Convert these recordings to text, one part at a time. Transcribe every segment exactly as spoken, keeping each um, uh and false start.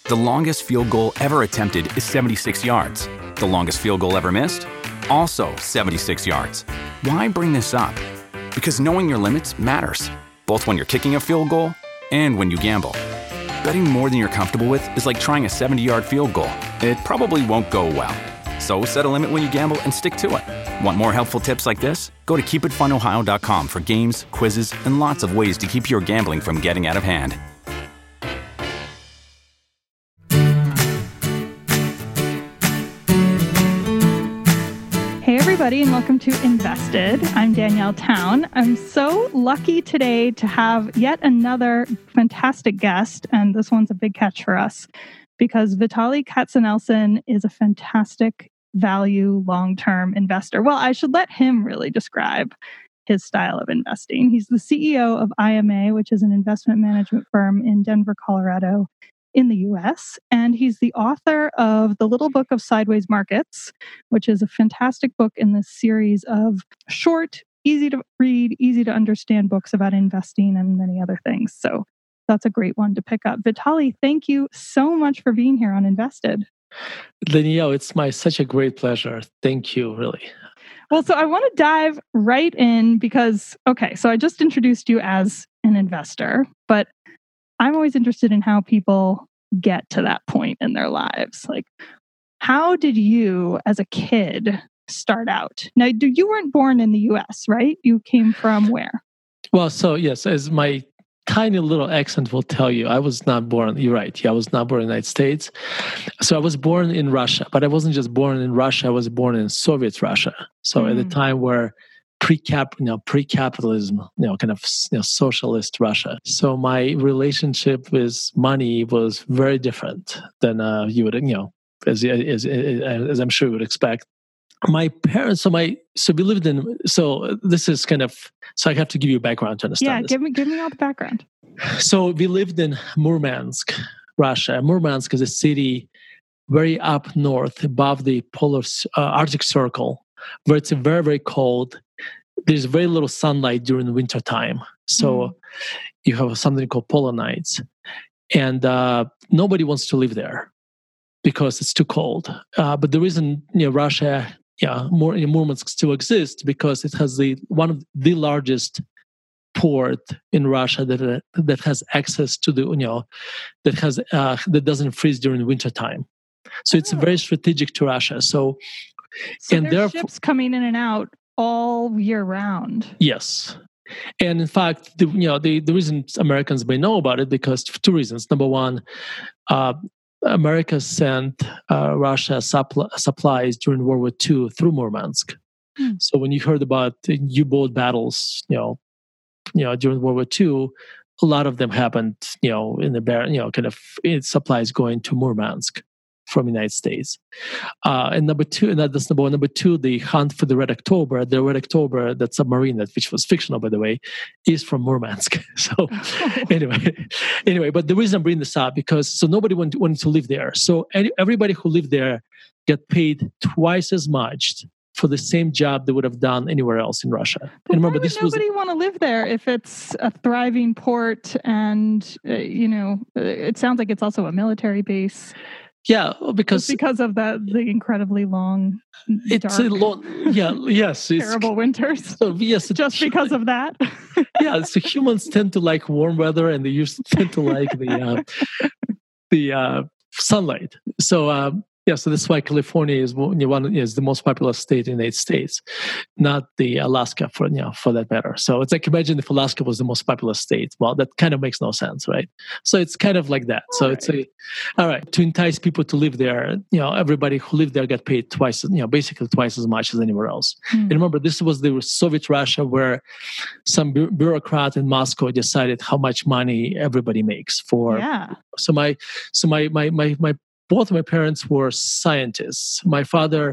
The longest field goal ever attempted is seventy-six yards. The longest field goal ever missed? Also seventy-six yards. Why bring this up? Because knowing your limits matters, both when you're kicking a field goal and when you gamble. Betting more than you're comfortable with is like trying a seventy-yard field goal. It probably won't go well. So set a limit when you gamble and stick to it. Want more helpful tips like this? Go to keep it fun ohio dot com for games, quizzes, and lots of ways to keep your gambling from getting out of hand. Hey everybody, and welcome to Invested. I'm Danielle Town. I'm so lucky today to have yet another fantastic guest, and this one's a big catch for us because Vitaly Katsenelson is a fantastic value long-term investor. Well, I should let him really describe his style of investing. He's the C E O of I M A, which is an investment management firm in Denver, Colorado, in the U S, and he's the author of The Little Book of Sideways Markets, which is a fantastic book in this series of short, easy to read, easy to understand books about investing and many other things. So that's a great one to pick up. Vitaly, thank you so much for being here on Invested. Danielle, it's my such a great pleasure. Thank you, really. Well, so I want to dive right in because, okay, so I just introduced you as an investor, but I'm always interested in how people get to that point in their lives. Like, how did you, as a kid, start out? Now, you weren't born in the U S, right? You came from where? Well, so yes, as my tiny little accent will tell you, I was not born, you're right, yeah, I was not born in the United States. So I was born in Russia, but I wasn't just born in Russia, I was born in Soviet Russia. So mm. at the time where pre-cap, you know, pre-capitalism, you know, kind of you know, socialist Russia. So my relationship with money was very different than uh, you would, you know, as, as as I'm sure you would expect. My parents, so my so we lived in. So this is kind of so I have to give you a background to understand. Yeah, this. give me give me all the background. So we lived in Murmansk, Russia. Murmansk is a city very up north, above the polar uh, Arctic Circle, where it's very very cold. There's very little sunlight during the winter time. So mm. you have something called polar nights. And uh, nobody wants to live there because it's too cold. Uh, but the reason you know, Russia, yeah, more in Murmansk still exists because it has the one of the largest port in Russia that that has access to the, you know, that has uh, that doesn't freeze during the winter time. So it's oh. very strategic to Russia. So, so and there's therefore, ships coming in and out all year round. Yes. And in fact, the, you know, the, the reason Americans may know about it because for two reasons. Number one, uh, America sent uh, Russia suppl- supplies during World War Two through Murmansk. Hmm. So when you heard about U-boat battles, you know, you know, during World War Two, a lot of them happened, you know, in the bar- you know, kind of supplies going to Murmansk from the United States. Uh, and number two, and that's number one. Number two, the hunt for the Red October. The Red October, that submarine, that which was fictional, by the way, is from Murmansk. So anyway, anyway, but the reason I'm bringing this up, because so nobody wanted, wanted to live there. So any, everybody who lived there get paid twice as much for the same job they would have done anywhere else in Russia. But and remember, why would this nobody was want to live there if it's a thriving port and, uh, you know, it sounds like it's also a military base. Yeah, because Just because of that, the incredibly long, it's dark, a long, yeah, yes, it's, terrible winters. So yes, just because of that. Yeah, so humans tend to like warm weather, and they used to tend to like the uh, the uh, sunlight. So um, yeah, so that's why California is one is the most populous state in the United States, not the Alaska for you know for that matter. So it's like imagine if Alaska was the most populous state. Well, that kind of makes no sense, right? So it's kind of like that. All so right. it's a all right to entice people to live there. You know, everybody who lived there got paid twice, you know, basically twice as much as anywhere else. Mm. And remember, this was the Soviet Russia where some bu- bureaucrat in Moscow decided how much money everybody makes for. Yeah. So my so my my my my. Both of my parents were scientists. My father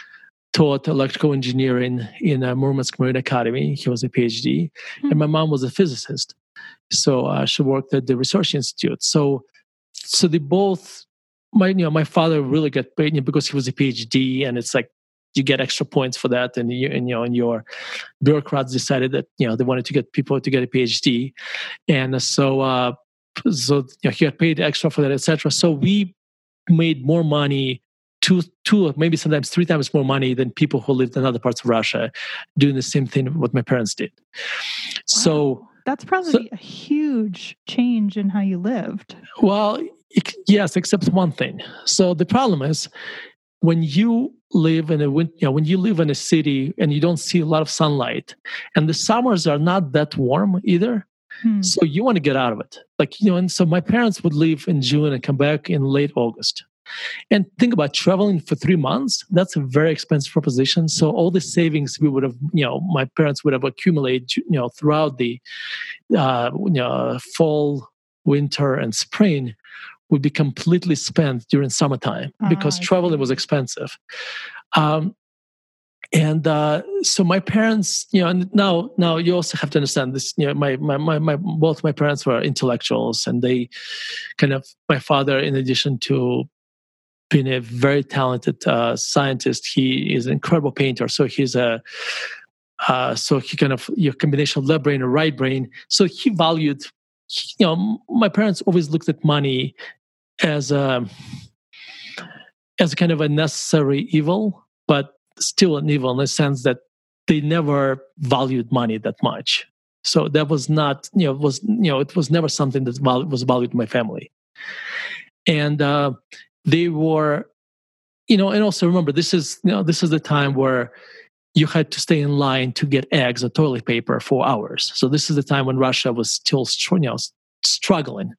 taught electrical engineering in uh, Murmansk Marine Academy. He was a PhD. Mm-hmm. And my mom was a physicist. So uh, she worked at the Research Institute. So so they both, my you know, my father really got paid you know, because he was a PhD, and it's like you get extra points for that. And, you, and, you know, and your bureaucrats decided that, you know, they wanted to get people to get a PhD. And so... Uh, so you know, he had paid extra for that, et cetera. So we made more money, two, two, maybe sometimes three times more money than people who lived in other parts of Russia, doing the same thing what my parents did. Wow. So that's probably so, a huge change in how you lived. Well, it, yes, except one thing. So the problem is when you live in a you know, when you live in a city and you don't see a lot of sunlight, and the summers are not that warm either. Hmm. So you want to get out of it. Like, you know, and so my parents would leave in June and come back in late August. And think about traveling for three months. That's a very expensive proposition. So all the savings we would have, you know, my parents would have accumulated, you know, throughout the uh, you know, fall, winter, and spring would be completely spent during summertime because ah, traveling was expensive. Um, And uh, so my parents, you know, and now now you also have to understand this. You know, my, my my my both my parents were intellectuals, and they kind of my father, in addition to being a very talented uh, scientist, he is an incredible painter. So he's a uh, so he kind of your combination of left brain and right brain. So he valued, you know, my parents always looked at money as a as kind of a necessary evil, but still an evil in the sense that they never valued money that much. So that was not, you know, was you know, it was never something that was valued in my family. And uh, they were, you know, and also remember, this is, you know, this is the time where you had to stay in line to get eggs or toilet paper for hours. So this is the time when Russia was still, you know, struggling.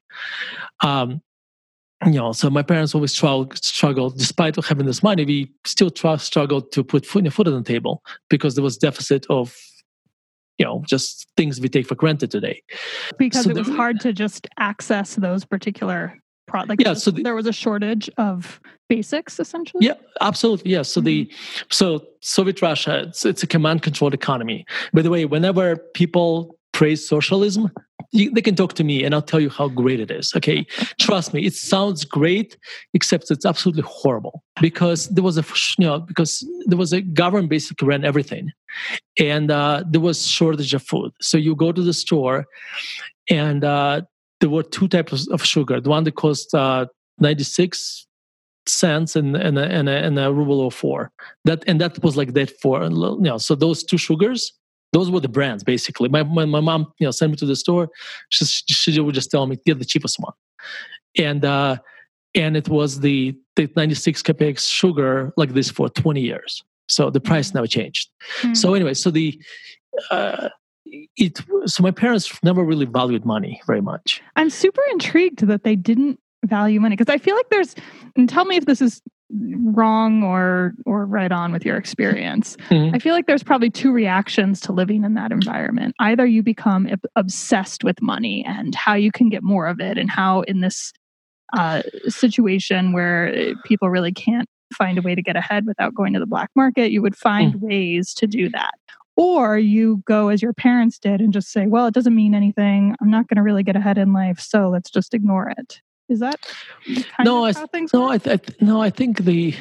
Um, You know, so my parents always struggled, despite having this money, we still struggled to put food, food on the table because there was deficit of, you know, just things we take for granted today. Because so it was there, hard to just access those particular products. Yeah, so the, there was a shortage of basics, essentially. Yeah, absolutely. Yeah. So mm-hmm. the so Soviet Russia, it's, it's a command-controlled economy. By the way, whenever people praise socialism, you, they can talk to me and I'll tell you how great it is. Okay, trust me, it sounds great, except it's absolutely horrible because there was a you know because there was a government basically ran everything, and uh, there was shortage of food. So you go to the store, and uh, there were two types of sugar. The one that cost uh, ninety-six cents and and a, and a, and a ruble or four. That and that was like that for you know. So those two sugars. Those were the brands, basically. My, my my mom, you know, sent me to the store. She, she would just tell me, get the cheapest one, and uh, and it was the the ninety-six kopecks sugar like this for twenty years. So the price mm-hmm. never changed. Mm-hmm. So anyway, so the uh, it so my parents never really valued money very much. I'm super intrigued that they didn't value money because I feel like there's. And tell me if this is wrong or or right on with your experience. Mm-hmm. I feel like there's probably two reactions to living in that environment. Either you become obsessed with money and how you can get more of it, and how in this uh, situation where people really can't find a way to get ahead without going to the black market, you would find mm-hmm. ways to do that. Or you go as your parents did and just say, well, it doesn't mean anything. I'm not going to really get ahead in life, so let's just ignore it. Is that kind no, of I, how things no, work? I, I, no, I think the,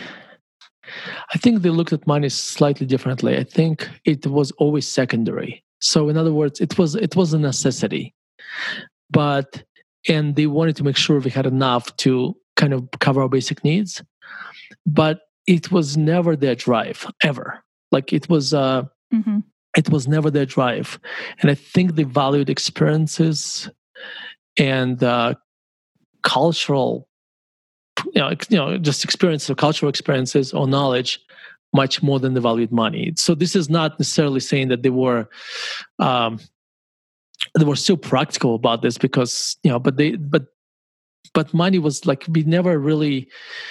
I think they looked at money slightly differently. I think it was always secondary. So in other words, it was it was a necessity, but and they wanted to make sure we had enough to kind of cover our basic needs, but it was never their drive ever. Like it was, uh, mm-hmm. it was never their drive, and I think they valued experiences and. Uh, cultural, you know, you know, just experiences, or cultural experiences or knowledge much more than they valued money. So this is not necessarily saying that they were, um, they were still practical about this because, you know, but they, but, but money was like, we never really,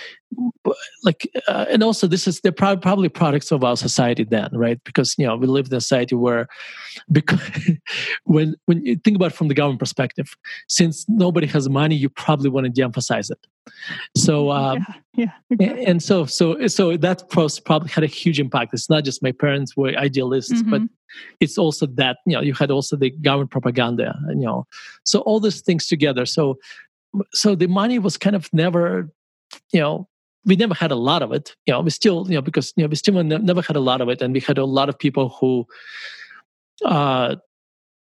like, uh, and also this is, they're probably, probably products of our society then, right? Because, you know, we lived in a society where, because when, when you think about it from the government perspective, since nobody has money, you probably want to de-emphasize it. So, um, yeah, yeah exactly. and so, so, so that probably had a huge impact. It's not just my parents were idealists, mm-hmm. but it's also that, you know, you had also the government propaganda, and, you know, so all these things together. So, so the money was kind of never, you know, we never had a lot of it, you know, we still, you know, because, you know, we still never had a lot of it. And we had a lot of people who, uh,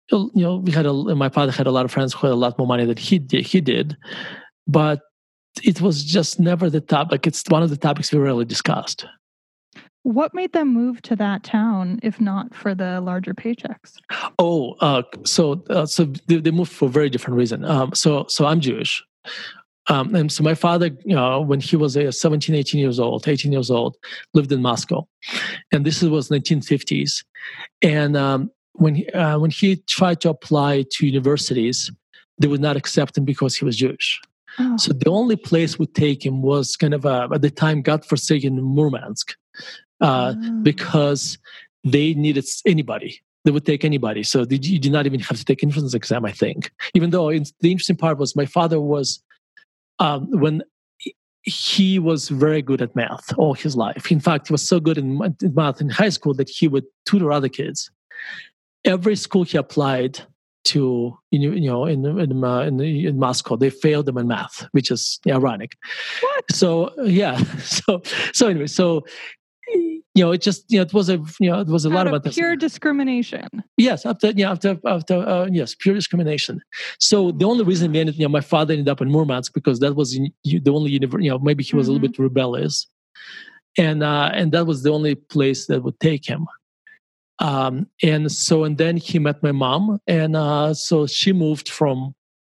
you know, we had a, my father had a lot of friends who had a lot more money than he did, he did, but it was just never the topic. It's one of the topics we rarely discussed. What made them move to that town, if not for the larger paychecks? Oh, uh, so uh, so they, they moved for a very different reason. Um, so so I'm Jewish. Um, and so my father, you know, when he was uh, seventeen, eighteen years old, eighteen years old, lived in Moscow. And this was nineteen fifties. And um, when, he, uh, when he tried to apply to universities, they would not accept him because he was Jewish. Oh. So the only place would take him was kind of, a, at the time, godforsaken Murmansk. Uh, oh. Because they needed anybody. They would take anybody. So you did not even have to take entrance exam, I think. Even though the interesting part was my father was, um, when he was very good at math all his life. In fact, he was so good in math in high school that he would tutor other kids. Every school he applied to, you know, in in, uh, in, in Moscow, they failed them in math, which is ironic. What? So yeah. So so anyway, so. You know, it just, you know, it was a, you know, it was a Out lot of about pure discrimination. Yes, after, yeah, after, after, uh, yes, pure discrimination. So the only reason, we ended, you know, my father ended up in Murmansk because that was in, the only university. You know, maybe he was mm-hmm. a little bit rebellious, and uh, and that was the only place that would take him. Um, and so, and then he met my mom, and uh, so she moved from,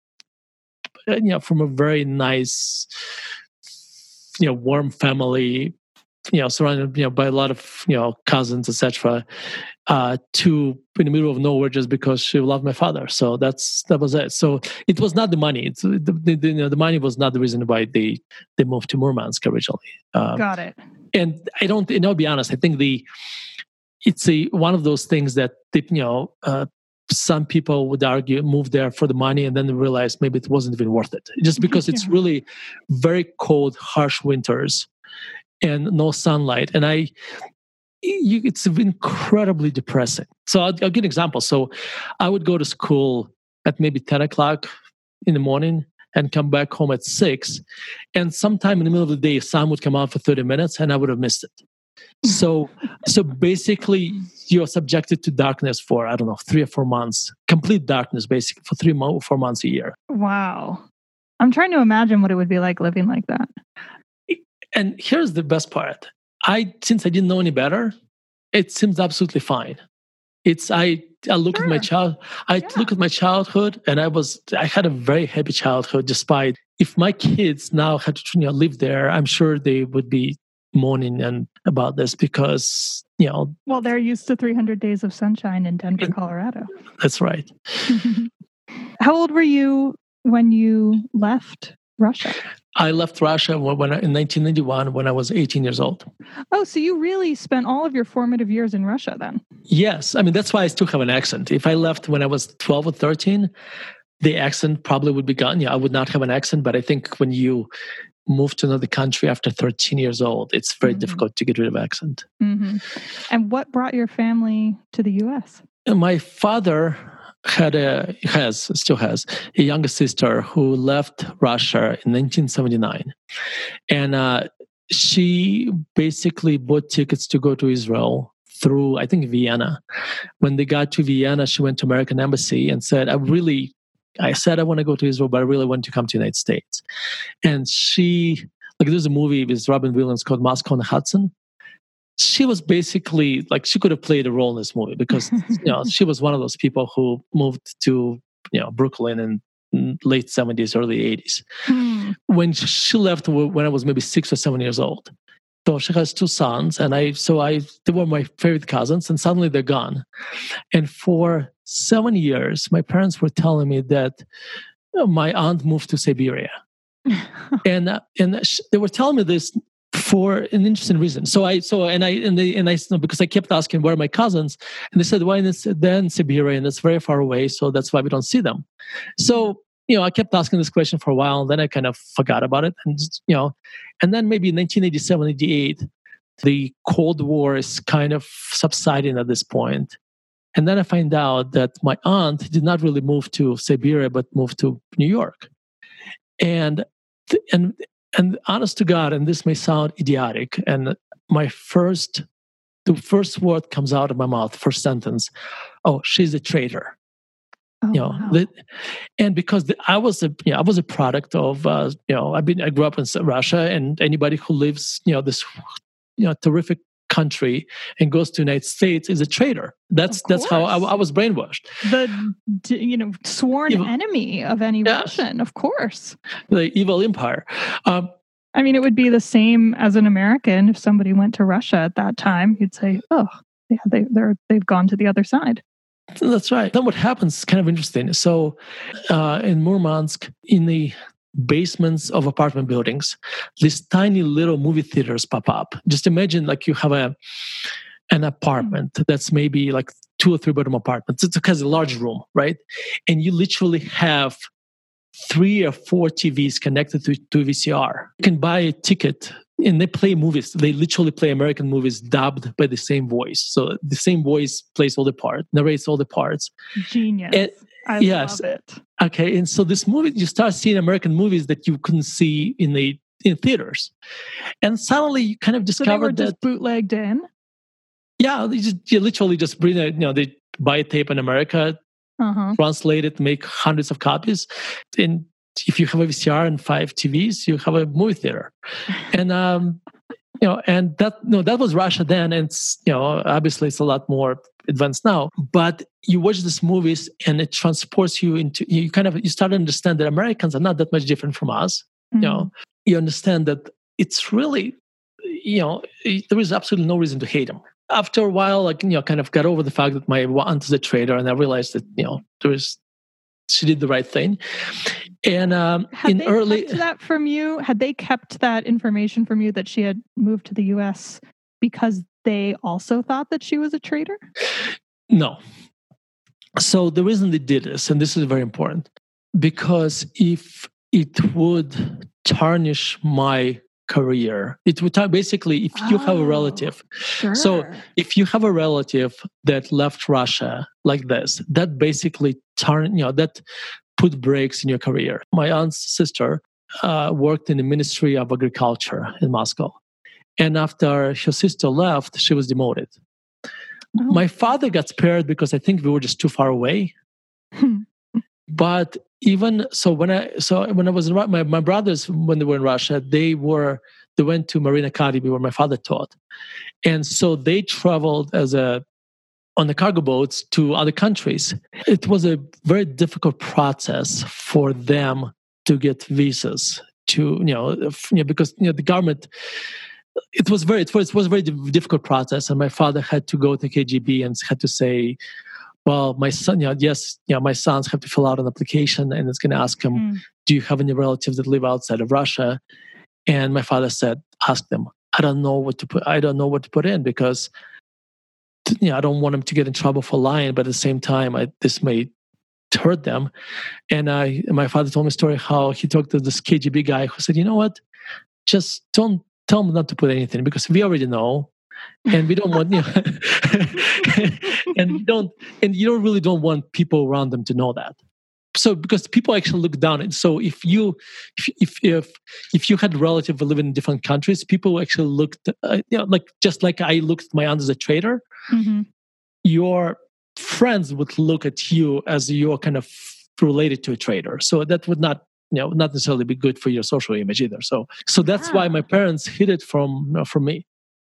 you know, from a very nice, you know, warm family. You know, surrounded, you know, by a lot of, you know, cousins, et cetera, uh, to in the middle of nowhere just because she loved my father. So that's that was it. So it was not the money. It's the, the, the, you know, the money was not the reason why they they moved to Murmansk originally. Uh, Got it. And I don't, and I'll be honest. I think the it's a one of those things that you know uh, some people would argue move there for the money and then they realize maybe it wasn't even worth it, just because it's really very cold, harsh winters. And no sunlight, and I, you, it's incredibly depressing. So I'll, I'll give an example. So I would go to school at maybe ten o'clock in the morning and come back home at six, and sometime in the middle of the day, sun would come out for thirty minutes, and I would have missed it. So, so basically, you're subjected to darkness for I don't know three or four months, complete darkness, basically for three, mo- four months a year. Wow, I'm trying to imagine what it would be like living like that. And here's the best part. I, since I didn't know any better, it seems absolutely fine. It's, I, I look sure. at my child, I yeah. look at my childhood and I was, I had a very happy childhood despite, if my kids now had to you know, live there, I'm sure they would be moaning and about this because, you know. Well, they're used to three hundred days of sunshine in Denver, Colorado. That's right. How old were you when you left Russia? I left Russia when I, in nineteen ninety-one when I was eighteen years old. Oh, so you really spent all of your formative years in Russia then? Yes. I mean, that's why I still have an accent. If I left when I was twelve or thirteen, the accent probably would be gone. Yeah, I would not have an accent. But I think when you move to another country after thirteen years old, it's very mm-hmm. difficult to get rid of accent. Mm-hmm. And what brought your family to the U S? And my father had a has still has a younger sister who left Russia in nineteen seventy-nine, and uh, she basically bought tickets to go to Israel through I think Vienna. When they got to Vienna, she went to American Embassy and said, "I really, I said I want to go to Israel, but I really want to come to the United States." And she like there's a movie with Robin Williams called Moscow on the Hudson. She was basically like she could have played a role in this movie because you know she was one of those people who moved to you know Brooklyn in late seventies, early eighties. Mm. When she left, when I was maybe six or seven years old, so she has two sons, and I so I they were my favorite cousins, and suddenly they're gone. And for seven years, my parents were telling me that my aunt moved to Siberia, and uh, and they were telling me this for an interesting reason. So I, so, and I, and they, and I, because I kept asking, where are my cousins? And they said, why well, they're in Siberia and it's very far away. So that's why we don't see them. So, you know, I kept asking this question for a while and then I kind of forgot about it. And, just, you know, and then maybe in nineteen eighty-seven, eighty-eight, the Cold War is kind of subsiding at this point. And then I find out that my aunt did not really move to Siberia, but moved to New York. And, and, And honest to God, and this may sound idiotic, and my first, the first word comes out of my mouth, first sentence, oh, she's a traitor. Oh, you know, wow. the, and because the, I was a, you know, I was a product of, uh, you know, I've been, I grew up in Russia, and anybody who lives, you know, this, you know, terrific country and goes to the United States is a traitor. That's that's how I, I was brainwashed. The, you know, sworn evil. enemy of any yes. Russian, of course. The evil empire. Um, I mean, it would be the same as an American if somebody went to Russia at that time. You'd say, "Oh, yeah, they they're they've gone to the other side." That's right. Then what happens is kind of interesting. So, uh, in Murmansk, in the basements of apartment buildings, these tiny little movie theaters pop up. Just imagine, like, you have a an apartment that's maybe like two or three bedroom apartments. It has a large room, right? And you literally have three or four T Vs connected to, to a V C R. You can buy a ticket and they play movies. They literally play American movies dubbed by the same voice. So the same voice plays all the parts, narrates all the parts. Genius. And, I yes. love it. Okay. And so this movie, you start seeing American movies that you couldn't see in the in theaters. And suddenly you kind of discovered so they were that just bootlegged in? Yeah, they just you literally just bring a, you know, they buy a tape in America, uh-huh. translate it, make hundreds of copies. And if you have a V C R and five T Vs, you have a movie theater. And um, you know, and that no, that was Russia then, and it's, you know, obviously it's a lot more advanced now. But you watch these movies, and it transports you into you kind of you start to understand that Americans are not that much different from us. Mm-hmm. You know, you understand that it's really, you know, there is absolutely no reason to hate them. After a while, like, you know, kind of got over the fact that my aunt is a traitor, and I realized that, you know, there was she did the right thing. And um, had in they early kept that from you, had they kept that information from you that she had moved to the U S because they also thought that she was a traitor? No. So the reason they did this, and this is very important, because if it would tarnish my career, it would t- basically if you oh, have a relative sure. so if you have a relative that left Russia like this, that basically turn you know that put brakes in your career. My aunt's sister uh, worked in the Ministry of Agriculture in Moscow, and after her sister left, she was demoted. Oh. My father got spared because I think we were just too far away. But even so, when I so when I was in my my brothers, when they were in Russia, they were they went to Marine Academy where my father taught, and so they traveled as a on the cargo boats to other countries. It was a very difficult process for them to get visas to you know, you know because you know the government. It was very it was, it was a very difficult process, and my father had to go to K G B and had to say, well, my son, you know, yes, you know, my sons have to fill out an application, and it's going to ask him, mm. do you have any relatives that live outside of Russia? And my father said, ask them. I don't know what to put. I don't know what to put in because, you know, I don't want them to get in trouble for lying, but at the same time, I, this may hurt them. And I, my father told me a story how he talked to this K G B guy who said, you know what, just don't tell them not to put anything because we already know. And we don't want, you know, and you don't, and you don't really don't want people around them to know that. So, because people actually look down, and so if you, if if if, if you had a relative living in different countries, people actually looked, uh, you know, like just like I looked at my aunt as a traitor, mm-hmm. your friends would look at you as you're kind of related to a traitor. So that would not, you know, not necessarily be good for your social image either. So, so that's wow. why my parents hid it from you know, from me.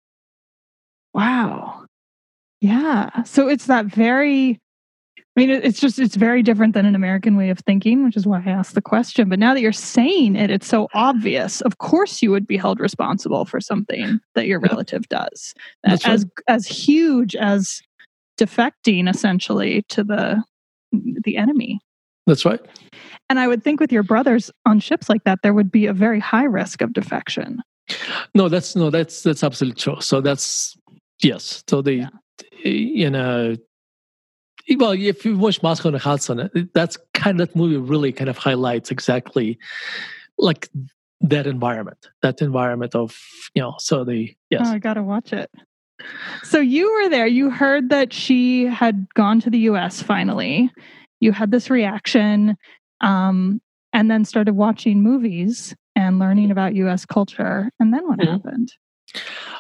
Wow. Yeah. So it's that very, I mean, it's just, it's very different than an American way of thinking, which is why I asked the question. But now that you're saying it, it's so obvious. Of course you would be held responsible for something that your relative does. That's as, right. as huge as defecting essentially to the, the enemy. That's right. And I would think with your brothers on ships like that, there would be a very high risk of defection. No, that's, no, that's, that's absolutely true. So that's, yes. So they, yeah. you know, well, if you watch Moscow on the Hudson, that's kind of that movie really kind of highlights exactly like that environment, that environment of, you know, so the, yes. Oh, I got to watch it. So you were there, you heard that she had gone to the U S finally, you had this reaction, um, and then started watching movies and learning about U S culture. And then what mm-hmm. happened?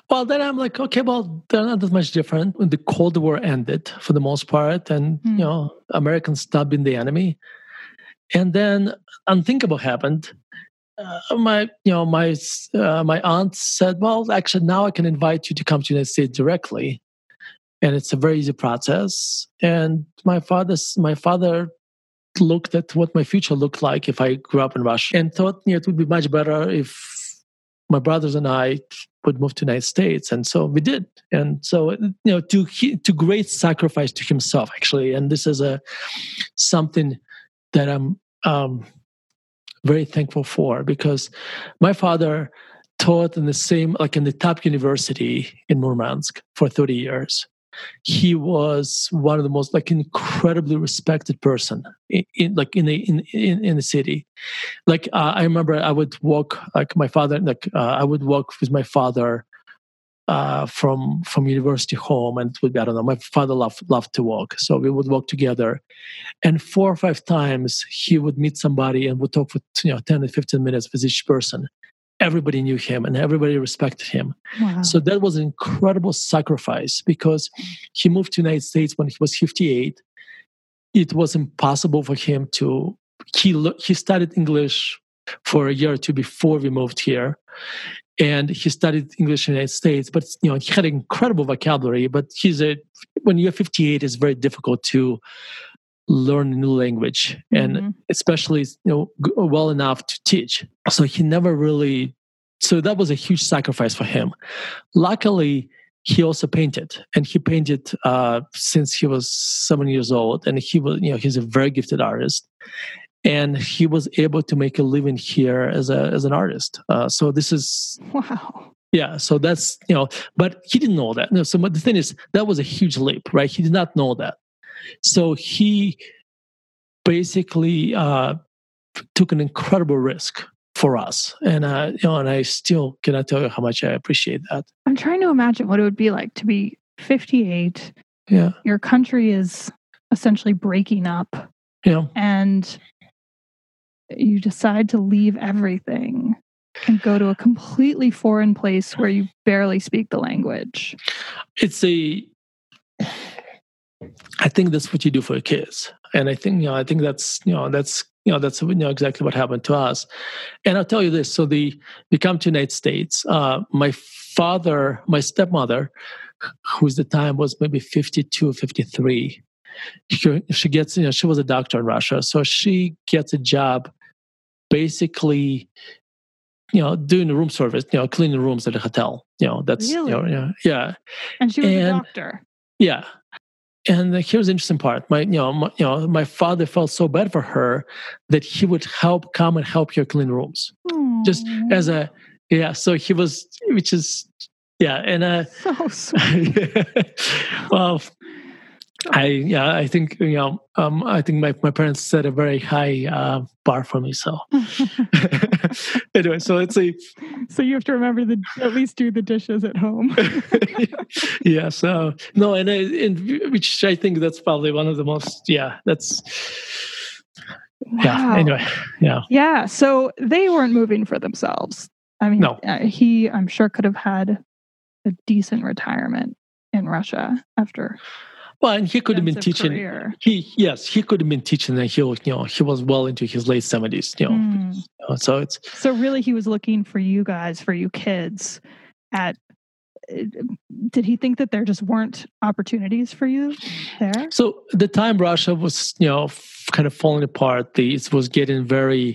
Well, then I'm like, okay, well, they're not that much different. When the Cold War ended, for the most part, and mm. you know, Americans stopped being the enemy, and then unthinkable happened. Uh, my, you know, my uh, my aunt said, "Well, actually, now I can invite you to come to the United States directly, and it's a very easy process." And my father's my father looked at what my future looked like if I grew up in Russia, and thought, you know, it would be much better if my brothers and I would move to the United States, and so we did. And so, you know, to to great sacrifice to himself, actually, and this is a something that I'm. Um, very thankful for, because my father taught in the same, like in the top university in Murmansk for thirty years. He was one of the most like incredibly respected person in, in like in the in, in in the city. Like uh, I remember I would walk like my father like uh, I would walk with my father uh, from from university home, and it would be, I don't know, my father loved loved to walk, so we would walk together. And four or five times he would meet somebody and would talk for you know ten to fifteen minutes with each person. Everybody knew him and everybody respected him. Wow. So that was an incredible sacrifice, because he moved to the United States when he was fifty-eight. It was impossible for him to, he, he studied English for a year or two before we moved here. And he studied English in the United States, but you know, he had an incredible vocabulary, but he's a, when you're fifty-eight, it's very difficult to learn a new language, and mm-hmm. especially, you know, well enough to teach. So he never really, so that was a huge sacrifice for him. Luckily, he also painted, and he painted uh, since he was seven years old, and he was, you know, he's a very gifted artist. And he was able to make a living here as a as an artist. Uh, so this is wow. Yeah. So that's, you know, but he didn't know that. No, so the thing is, that was a huge leap, right? He did not know that. So he basically uh, took an incredible risk for us, and uh, you know, and I still cannot tell you how much I appreciate that. I'm trying to imagine what it would be like to be fifty-eight. Yeah. Your country is essentially breaking up. Yeah. And you decide to leave everything and go to a completely foreign place where you barely speak the language. It's a, I think that's what you do for your kids. And I think, you know, I think that's, you know, that's, you know, that's, you know, exactly what happened to us. And I'll tell you this. So the, we come to the United States. Uh, my father, my stepmother, who at the time was maybe fifty-two, fifty-three, she, she gets, you know, she was a doctor in Russia. So she gets a job basically, you know, doing the room service, you know, cleaning rooms at a hotel. You know, that's, really? you know, yeah. yeah. And she was and, a doctor. Yeah. And here's the interesting part. My, you know, my, you know, my father felt so bad for her that he would help come and help her clean rooms, Aww. Just as a, yeah. So he was, which is, yeah. And, uh, so sweet. well, I, yeah, I think, you know, um, I think my, my parents set a very high uh, bar for me. So anyway, so it's a, so you have to remember to at least do the dishes at home. yeah. So no, and, I, and which I think that's probably one of the most, yeah, that's, wow. yeah. Anyway, yeah. Yeah. So they weren't moving for themselves. I mean, no. uh, he, I'm sure, could have had a decent retirement in Russia after. Well, and he could have been teaching. Career. He yes, he could have been teaching, and he, you know, he was well into his late seventies. You know, mm. you know, so it's so really he was looking for you guys, for you kids. At did he think that there just weren't opportunities for you there? So at the time Russia was, you know, kind of falling apart. The it was getting very.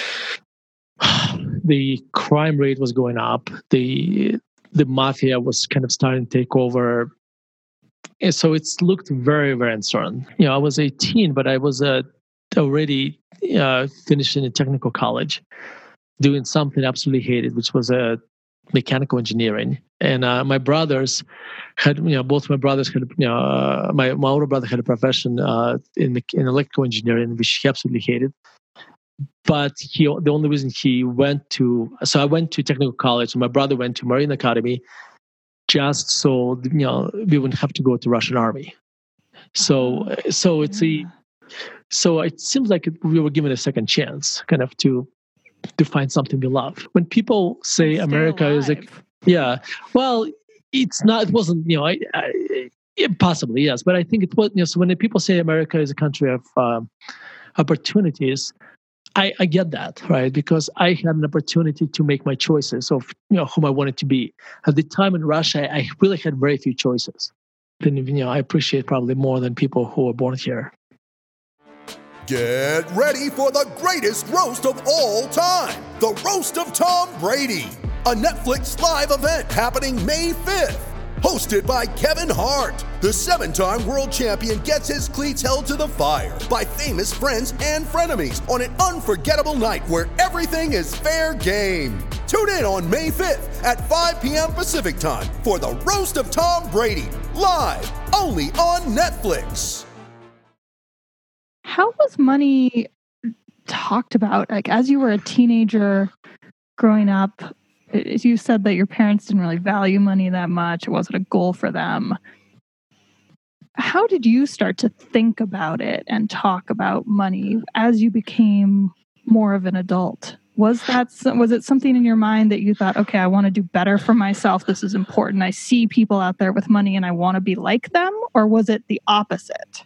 The crime rate was going up. The the mafia was kind of starting to take over. And so it's looked very, very uncertain. You know, I was eighteen, but I was uh, already uh, finishing a technical college, doing something I absolutely hated, which was uh, mechanical engineering. And uh, my brothers had, you know, both my brothers had, you know, uh, my, my older brother had a profession uh, in, in electrical engineering, which he absolutely hated. But he, the only reason he went to, so I went to technical college, and my brother went to Marine Academy, just so, you know, we wouldn't have to go to Russian army. So, so it's a, so it seems like we were given a second chance, kind of to to find something we love. When people say America alive. is a, Yeah. Well, it's not. It wasn't. You know, I, I yeah, possibly yes, but I think it was. You know, so when the people say America is a country of um, opportunities, I, I get that, right? Because I had an opportunity to make my choices of you know whom I wanted to be. At the time in Russia, I really had very few choices. Then you know, I appreciate probably more than people who were born here. Get ready for the greatest roast of all time, the Roast of Tom Brady, a Netflix live event happening May fifth. Hosted by Kevin Hart, the seven-time world champion gets his cleats held to the fire by famous friends and frenemies on an unforgettable night where everything is fair game. Tune in on May fifth at five p.m. Pacific time for the Roast of Tom Brady, live only on Netflix. How was money talked about? Like, as you were a teenager growing up, you said that your parents didn't really value money that much. It wasn't a goal for them. How did you start to think about it and talk about money as you became more of an adult? Was that was it something in your mind that you thought, okay, I want to do better for myself. This is important. I see people out there with money and I want to be like them. Or was it the opposite?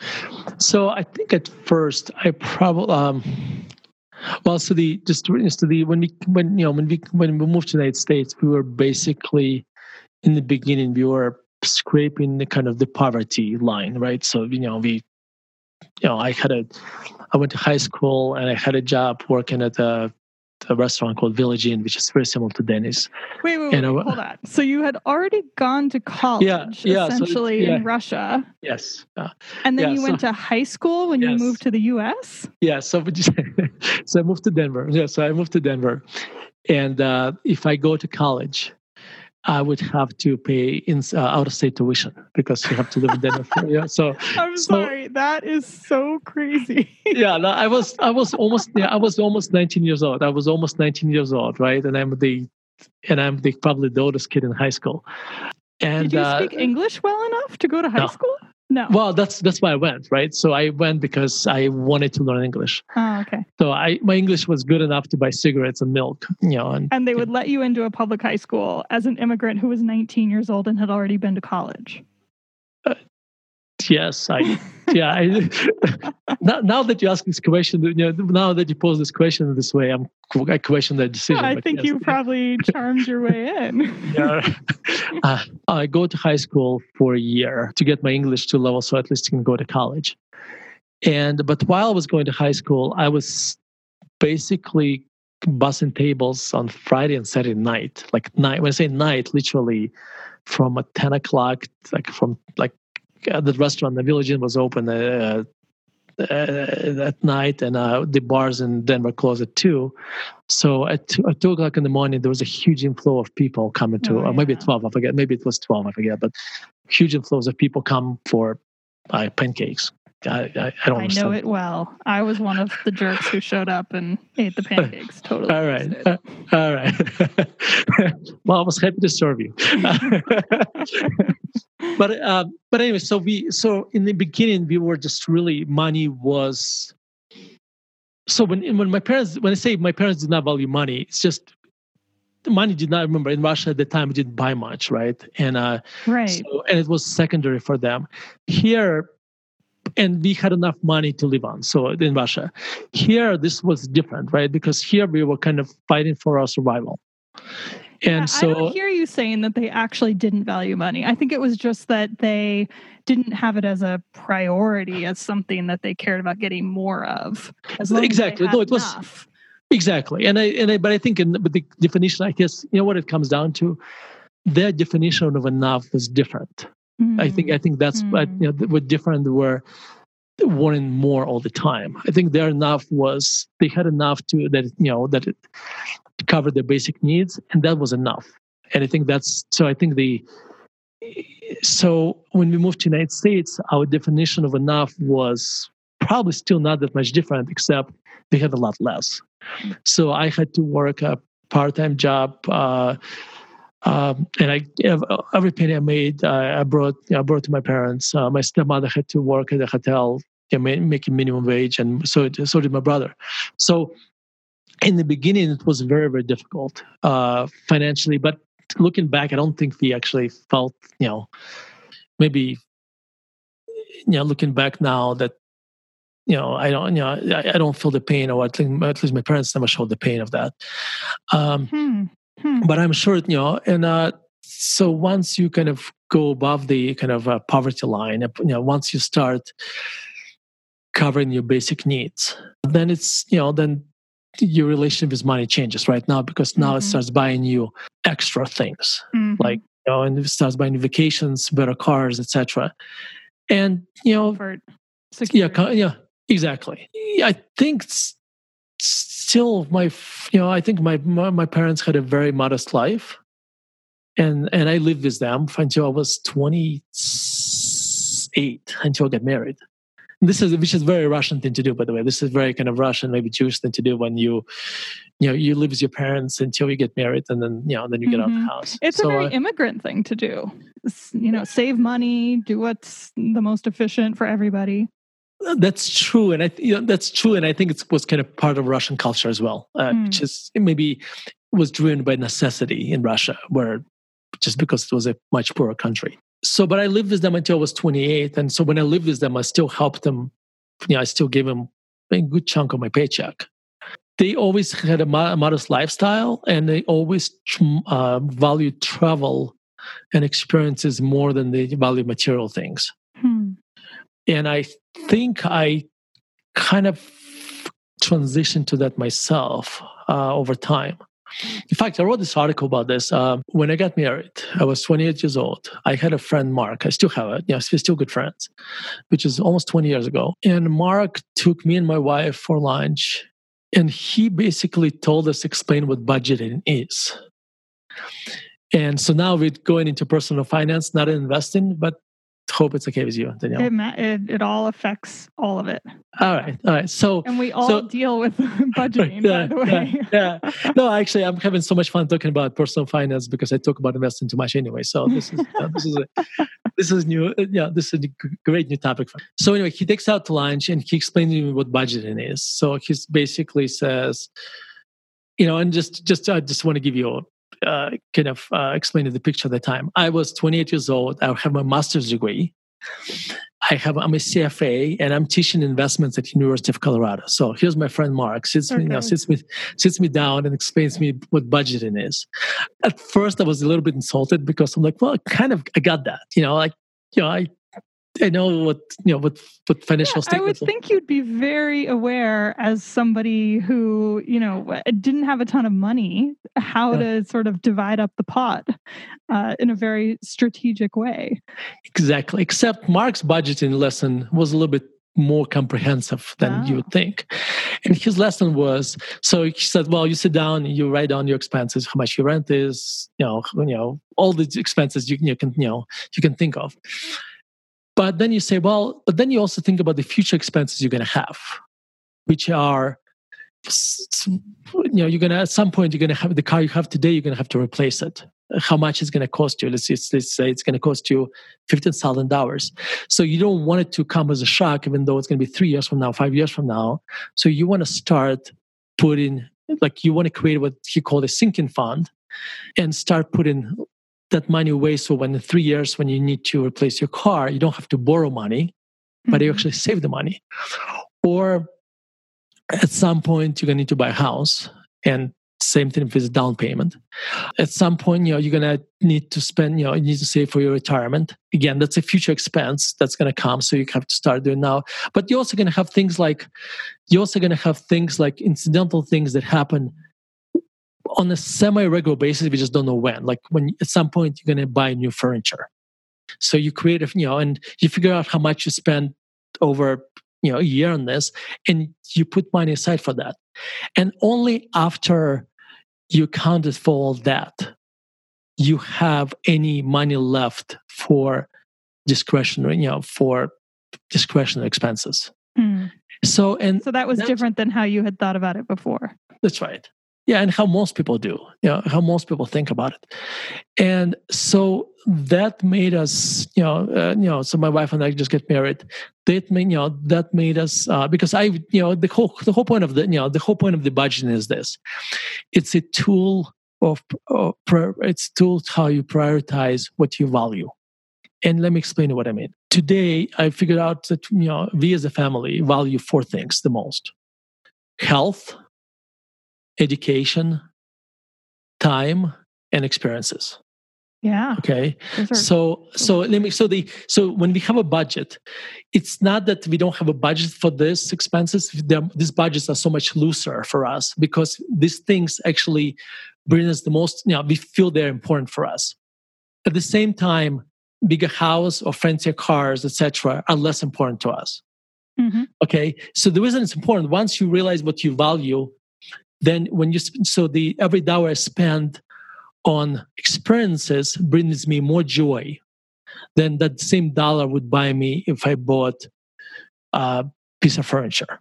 So I think at first I probably um, well, so the just so the when we when you know when we when we moved to the United States, we were basically in the beginning we were scraping the kind of the poverty line, right? So you know we, you know I had a I went to high school and I had a job working at a, a restaurant called Village Inn, which is very similar to Denny's. Wait, wait, wait, I, hold on. So you had already gone to college, yeah, yeah, essentially so yeah. in Russia. Yes. Uh, and then yeah, you so, went to high school when yes. you moved to the U S? Yeah, so so I moved to Denver. Yeah, so I moved to Denver. And uh, if I go to college, I would have to pay in uh, out-of-state tuition because you have to live in Denver. Yeah, so I'm so, sorry, that is so crazy. yeah, no, I was I was almost yeah, I was almost nineteen years old. I was almost nineteen years old, right? And I'm the and I'm the probably the oldest kid in high school. And did you uh, speak English well enough to go to high no. school? No. Well, that's that's why I went, right? So I went because I wanted to learn English. Oh, okay. So I my English was good enough to buy cigarettes and milk, you know. And, and they would let you into a public high school as an immigrant who was nineteen years old and had already been to college. Uh, yes, I yeah. I, now, now that you ask this question, you know, now that you pose this question this way, I'm I question that decision. Yeah, I think yes. you probably charmed your way in. yeah. Uh, I go to high school for a year to get my English to level, so at least I can go to college. And but while I was going to high school, I was basically bussing tables on Friday and Saturday night. Like night, when I say night, literally from a ten o'clock, like from like uh, the restaurant, the Village Inn was open uh, uh, at night, and uh, the bars in Denver closed at two. So at two, at two o'clock in the morning, there was a huge inflow of people coming to, oh, yeah. or maybe at twelve, I forget. Maybe it was twelve, I forget. But huge inflows of people come for uh, pancakes. I, I, I don't I understand. know it well. I was one of the jerks who showed up and ate the pancakes. Totally. All right. Uh, all right. Well, I was happy to serve you. but uh, but anyway, so we so in the beginning we were just really money was. So when when my parents when I say my parents did not value money, it's just money did not remember in Russia at the time we didn't buy much, right? And uh, right. So, and it was secondary for them. Here. And we had enough money to live on. So in Russia, here this was different, right? Because here we were kind of fighting for our survival. And yeah, so I don't hear you saying that they actually didn't value money. I think it was just that they didn't have it as a priority, as something that they cared about getting more of. As long exactly. as they had No, it was enough. exactly. And I and I, but I think in but the definition, I guess, you know what it comes down to, their definition of enough was different. Mm. I think I think that's mm. what you know what different were wanting more all the time. I think their enough was they had enough to that you know that it covered their basic needs, and that was enough. And I think that's so. I think the so when we moved to the United States, our definition of enough was probably still not that much different, except we had a lot less. So I had to work a part-time job. Uh, Um, and I every penny I made, uh, I brought you know, I brought to my parents. Uh, my stepmother had to work at a hotel, you know, making minimum wage, and so so did my brother. So in the beginning, it was very very difficult uh, financially. But looking back, I don't think we actually felt, you know, maybe, you know, looking back now that, you know, I don't, you know, I, I don't feel the pain, or at least, at least my parents never showed the pain of that. Um, Hmm. Hmm. But I'm sure, you know, and uh, so once you kind of go above the kind of uh, poverty line, you know, once you start covering your basic needs, then it's, you know, then your relationship with money changes right now, because now Mm-hmm. it starts buying you extra things, Mm-hmm. like, you know, and it starts buying vacations, better cars, et cetera. And, you know, Comfort, yeah, security. yeah, exactly. I think s- still my, you know, I think my, my my parents had a very modest life, and and I lived with them until I was twenty-eight, until I got married. This is which is a very Russian thing to do, by the way. This is very kind of Russian, maybe Jewish thing to do when you, you know, you live with your parents until you get married, and then, you know, then you get out of Mm-hmm. the house. It's so, a very uh, immigrant thing to do. S- You know, save money, do what's the most efficient for everybody. That's true, and I th- you know, that's true, and I think it was kind of part of Russian culture as well, uh, Mm. which is maybe was driven by necessity in Russia, where just because it was a much poorer country. So, but I lived with them until I was twenty-eight, and so when I lived with them, I still helped them. You know, I still gave them a good chunk of my paycheck. They always had a mo- modest lifestyle, and they always uh, valued travel and experiences more than they value material things. Hmm. And I think I kind of transitioned to that myself uh, over time. In fact, I wrote this article about this. Um, when I got married, I was twenty-eight years old. I had a friend, Mark. I still have it. You know, we're still good friends, which is almost twenty years ago. And Mark took me and my wife for lunch, and he basically told us, explain what budgeting is. And so now we're going into personal finance, not investing, but hope it's okay with you, Danielle. It, ma- it it all affects all of it. All right, all right. So, And we all so, deal with budgeting, yeah, by the way. yeah, yeah. No, actually, I'm having so much fun talking about personal finance because I talk about investing too much anyway. So this is uh, this is a, this is new. Uh, yeah, this is a g- great new topic for me. So anyway, he takes out to lunch and he explains to me what budgeting is. So he basically says, you know, and just just I just want to give you. Uh, kind of uh, explain the picture at the time. I was twenty-eight years old. I have my master's degree. I have I'm a C F A and I'm teaching investments at University of Colorado. So here's my friend Mark sits Okay. me, you know, sits me sits me down and explains to me what budgeting is. At first, I was a little bit insulted because I'm like, well, kind of I got that, you know, like you know, I I know what you know what what financial Yeah, I would statements. are. think you'd be very aware as somebody who, you know, didn't have a ton of money, how Yeah. to sort of divide up the pot uh, in a very strategic way. Exactly. Except Mark's budgeting lesson was a little bit more comprehensive than Wow. you would think. And his lesson was, so he said, well, you sit down and you write down your expenses, how much your rent is, you know, you know, all the expenses you, you can, you know, you can think of. But then you say, well, but then you also think about the future expenses you're going to have, which are, you know, you're going to, at some point, you're going to have the car you have today, you're going to have to replace it. How much is going to cost you? Let's, let's say it's going to cost you fifteen thousand dollars. So you don't want it to come as a shock, even though it's going to be three years from now, five years from now. So you want to start putting, like you want to create what he called a sinking fund and start putting that money away. So when in three years, when you need to replace your car, you don't have to borrow money, but you Mhm. actually save the money. Or at some point, you're going to need to buy a house, and same thing with down payment. At some point, you know, you're going to need to spend, you know, you need to save for your retirement. Again, that's a future expense that's going to come. So you have to start doing now. But you're also going to have things like, you're also going to have things like incidental things that happen on a semi-regular basis. We just don't know when. Like when at some point you're going to buy new furniture. So you create a, you know, and you figure out how much you spend over, you know, a year on this, and you put money aside for that. And only after you accounted for all that, you have any money left for discretionary, you know, for discretionary expenses. Mm. So, and So that was that- different than how you had thought about it before. That's right. Yeah, and how most people do, you know, how most people think about it. And so that made us, you know, uh, you know, so my wife and I just get married. That made, you know, that made us, uh, because I, you know, the whole, the whole point of the, you know, the whole point of the budgeting is this. It's a tool of, of it's tools how you prioritize what you value. And let me explain what I mean. Today, I figured out that, you know, we as a family value four things the most: health, education, time, and experiences. Yeah. Okay. So, so let me, so the, so when we have a budget, it's not that we don't have a budget for these expenses. These budgets are so much looser for us because these things actually bring us the most, you know, we feel they're important for us. At the same time, bigger house or fancier cars, et cetera, are less important to us. Mm-hmm. Okay. So the reason it's important, once you realize what you value, then when you, so the, every dollar I spend on experiences brings me more joy than that same dollar would buy me if I bought a piece of furniture.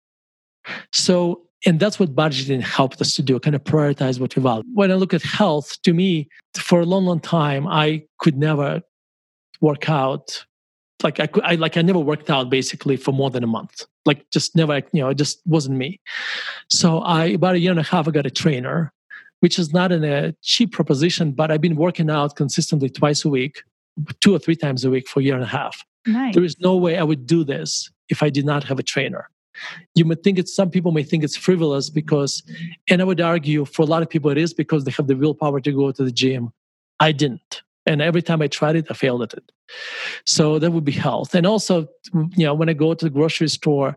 So, and that's what budgeting helped us to do, kind of prioritize what we value. When I look at health, to me, for a long, long time, I could never work out. Like I could, I like I never worked out basically for more than a month. Like just never, you know, it just wasn't me. So I, about a year and a half, I got a trainer, which is not in a cheap proposition, but I've been working out consistently twice a week, two or three times a week for a year and a half. Nice. There is no way I would do this if I did not have a trainer. You might think it's, some people may think it's frivolous because, and I would argue for a lot of people it is because they have the willpower to go to the gym. I didn't. And every time I tried it, I failed at it. So that would be health. And also, you know, when I go to the grocery store,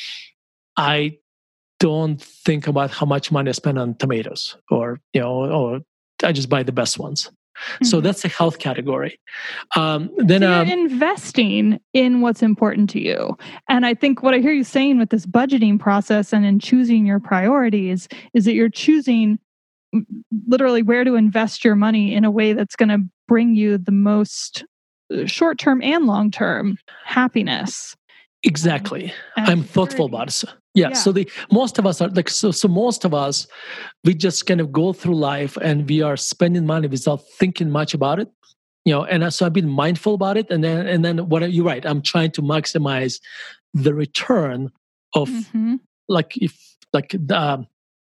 I don't think about how much money I spend on tomatoes, or, you know, or I just buy the best ones. Mm-hmm. So that's the health category. Um, then so you're um, investing in what's important to you. And I think what I hear you saying with this budgeting process and in choosing your priorities is that you're choosing literally where to invest your money in a way that's going to bring you the most short-term and long-term happiness. Exactly. I'm thoughtful about it. Yeah, yeah. So the most of us are like so. So most of us, we just kind of go through life and we are spending money without thinking much about it. You know, and so I've been mindful about it. And then, and then, what you're right. I'm trying to maximize the return of, mm-hmm. like if like the,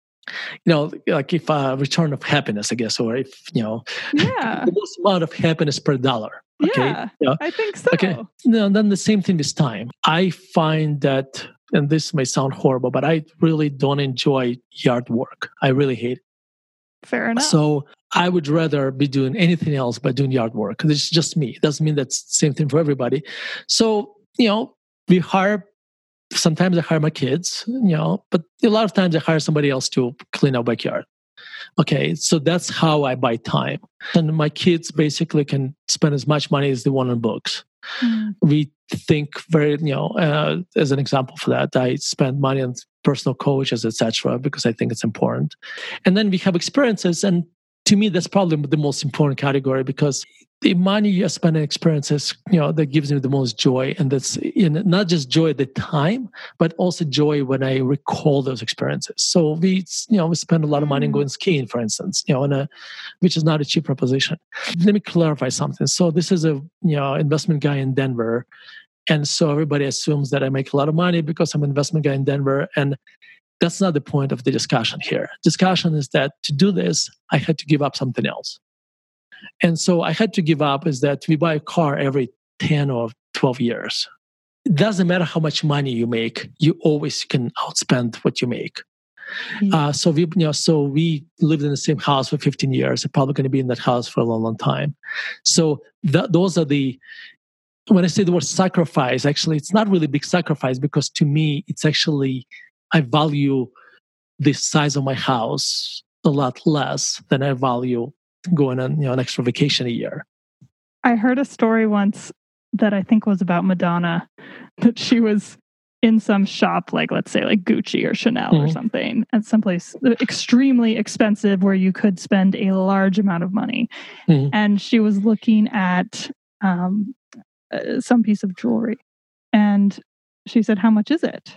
you know, like if a uh, return of happiness, I guess, or if you know, yeah, the most amount of happiness per dollar. Okay? Yeah, yeah, I think so. Okay. No, then the same thing this time. I find that, and this may sound horrible, but I really don't enjoy yard work. I really hate it. Fair enough. So I would rather be doing anything else but doing yard work. It's just me. It doesn't mean that's the same thing for everybody. So, you know, we hire, sometimes I hire my kids, you know, but a lot of times I hire somebody else to clean our backyard. Okay, so that's how I buy time. And my kids basically can spend as much money as they want on books. Mm. We think very, you know, uh, as an example for that, I spend money on personal coaches, et cetera, because I think it's important. And then we have experiences. And to me, that's probably the most important category because the money you spend on experiences, you know, that gives me the most joy. And that's in not just joy at the time, but also joy when I recall those experiences. So we, you know, we spend a lot of money on going skiing, for instance, you know, on a, which is not a cheap proposition. Let me clarify something. So this is a, you know, investment guy in Denver. And so everybody assumes that I make a lot of money because I'm an investment guy in Denver. And that's not the point of the discussion here. Discussion is that to do this, I had to give up something else. And so I had to give up is that we buy a car every ten or twelve years. It doesn't matter how much money you make, you always can outspend what you make. Mm-hmm. Uh, so we, you know, so we lived in the same house for fifteen years. I'm probably going to be in that house for a long, long time. So th- those are the, when I say the word sacrifice, actually, it's not really a big sacrifice because to me, it's actually, I value the size of my house a lot less than I value going on, you know, an extra vacation a year. I heard a story once that I think was about Madonna, that she was in some shop, like let's say like Gucci or Chanel mm-hmm. or something, at someplace extremely expensive where you could spend a large amount of money. Mm-hmm. And she was looking at um, uh, some piece of jewelry. And she said, "How much is it?"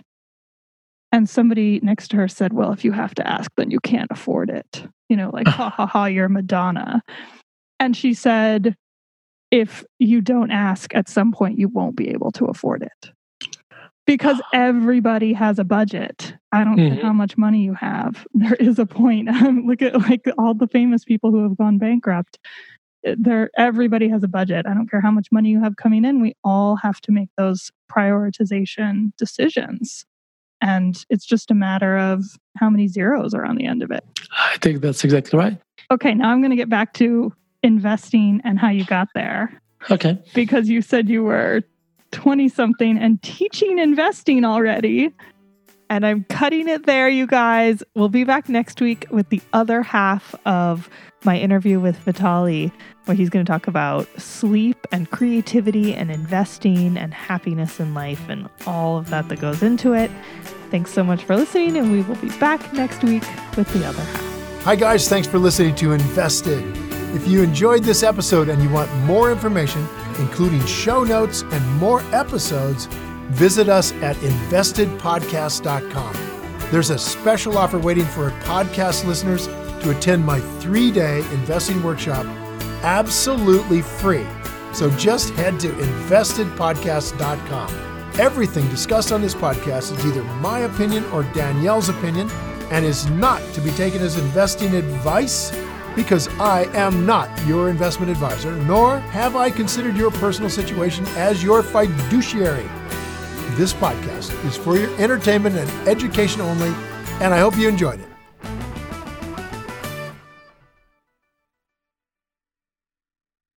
And somebody next to her said, "Well, if you have to ask, then you can't afford it." You know, like, ha ha ha, you're Madonna. And she said, if you don't ask, at some point, you won't be able to afford it. Because everybody has a budget. I don't Mhm. care how much money you have. There is a point. Look at like all the famous people who have gone bankrupt. There, everybody has a budget. I don't care how much money you have coming in. We all have to make those prioritization decisions. And it's just a matter of how many zeros are on the end of it. I think that's exactly right. Okay, now I'm going to get back to investing and how you got there. Okay. Because you said you were twenty-something and teaching investing already. And I'm cutting it there, you guys. We'll be back next week with the other half of my interview with Vitali, where he's going to talk about sleep and creativity and investing and happiness in life and all of that that goes into it. Thanks so much for listening, and we will be back next week with the other half. Hi, guys. Thanks for listening to Invested. If you enjoyed this episode and you want more information, including show notes and more episodes, visit us at invested podcast dot com. There's a special offer waiting for podcast listeners to attend my three-day investing workshop absolutely free. So just head to invested podcast dot com. Everything discussed on this podcast is either my opinion or Danielle's opinion and is not to be taken as investing advice, because I am not your investment advisor, nor have I considered your personal situation as your fiduciary. This podcast is for your entertainment and education only, and I hope you enjoyed it.